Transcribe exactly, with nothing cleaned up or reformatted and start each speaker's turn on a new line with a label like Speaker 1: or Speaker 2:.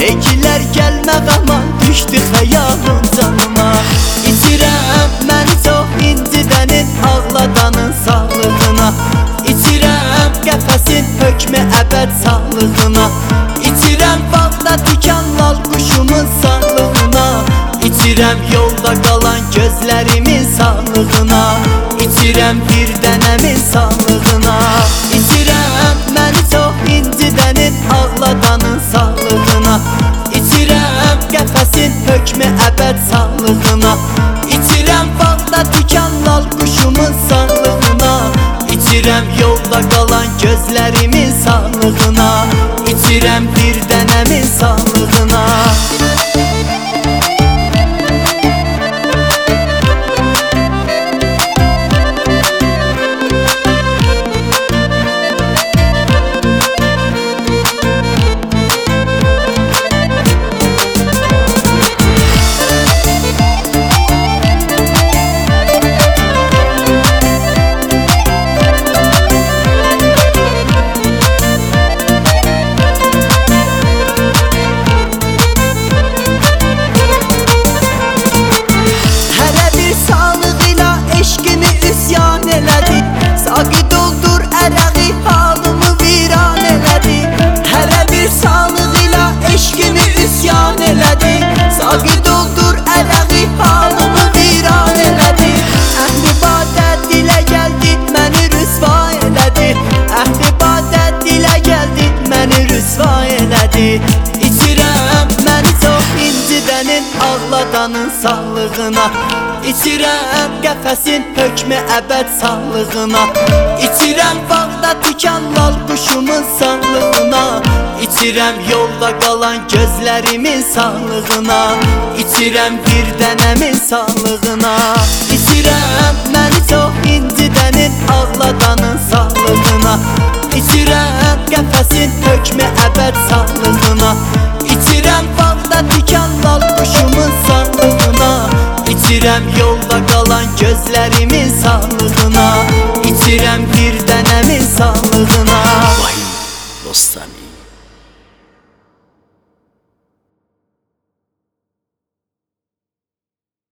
Speaker 1: Eykilər gəlmək aman düşdü xəyalın canıma. İçirəm məni çox incidənin, ağladanın sağlığına. İçirəm qəfəsin hökmü əbəd sağlığına. İçirəm bağda dikan lal quşumun sağlığına. İçirəm yolda qalan gözlərimin sağlığına. İçirəm bir dənəmin sağlığına. İçirəm məni çox incidənin, ağladanın sağlığına. İçirəm qəfəsin hökmü əbəd sağlığına. İçirəm bağda dikan lal quşumun sağlığına. İçirəm yolda qalan gözlərimin sağlığına. İçirəm bir dənəmin sağlığına. Saqi doldur ərəği, halımı viran elədi. Hərə bir sağlıq ilə eşqimi üsyan elədi. Saqi doldur ərəği, halımı viran elədi. Əhli badə dilə gəldi, məni rüsva elədi. Əhli badə dilə gəldi, məni rüsva elədi. İçirəm məni çox incidənin, ağladanın sağlığına. İçirəm qəfəsin hökmü əbəd sağlığına. İçirəm bağda dikan lal quşumun sağlığına. İçirəm yolda qalan gözlərimin sağlığına. İçirəm bir dənəmin sağlığına. İçirəm məni çox incidənin, ağladanın sağlığına. İçirəm qəfəsin hökmü əbəd sağlığına. İçirəm bağda dikan lal quşumun sağlığına. İçirəm yolda qalan gözlərimin sağlığına. İçirəm bir dənəmin sağlığına.
Speaker 2: Vay dostani.